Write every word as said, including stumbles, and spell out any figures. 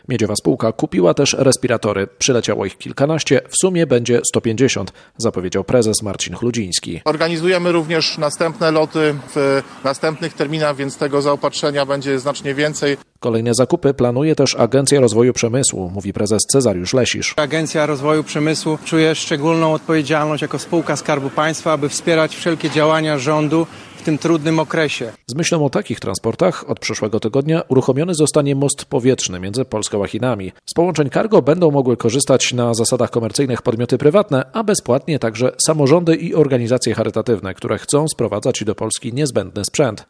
Miedziowa spółka kupiła też respiratory. Przyleciało ich kilkanaście, w sumie będzie sto pięćdziesiąt, zapowiedział prezes Marcin Chludziński. Organizujemy również następne loty w następnych terminach, więc tego zaopatrzenia będzie znacznie więcej. Kolejne zakupy planuje też Agencja Rozwoju Przemysłu, mówi prezes Cezariusz Lesisz. Agencja Rozwoju Przemysłu czuje szczególną odpowiedzialność jako spółka Skarbu Państwa, aby wspierać wszelkie działania rządu w tym trudnym okresie. Z myślą o takich transportach od przyszłego tygodnia uruchomiony zostanie most powietrzny między Polską a Chinami. Z połączeń cargo będą mogły korzystać na zasadach komercyjnych podmioty prywatne, a bezpłatnie także samorządy i organizacje charytatywne, które chcą sprowadzać do Polski niezbędny sprzęt.